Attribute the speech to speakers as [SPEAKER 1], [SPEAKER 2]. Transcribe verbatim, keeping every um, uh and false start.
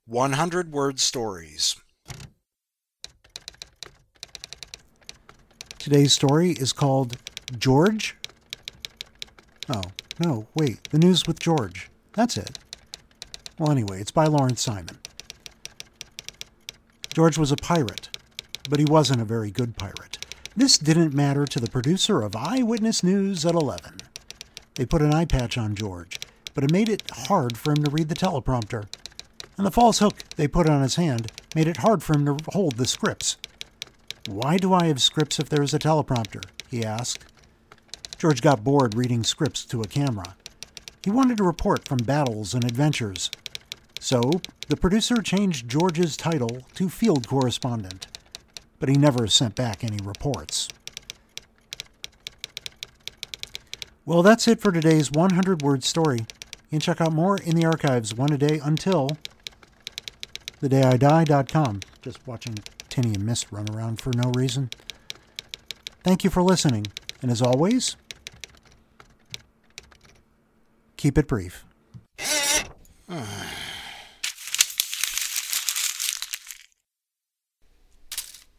[SPEAKER 1] one hundred word stories.
[SPEAKER 2] Today's story is called George? Oh, no, wait, The News with George. That's it. Well, anyway, it's by Lawrence Simon. George was a pirate, but he wasn't a very good pirate. This didn't matter to the producer of Eyewitness News at eleven. They put an eye patch on George, but it made it hard for him to read the teleprompter. And the false hook they put on his hand made it hard for him to hold the scripts. "Why do I have scripts if there is a teleprompter?" he asked. George got bored reading scripts to a camera. He wanted to report from battles and adventures. So, the producer changed George's title to Field Correspondent, but he never sent back any reports. Well, that's it for today's one hundred word story. You can check out more in the archives, one a day until the day I die dot com. Just watching Tinny and Mist run around for no reason. Thank you for listening, and as always, keep it brief.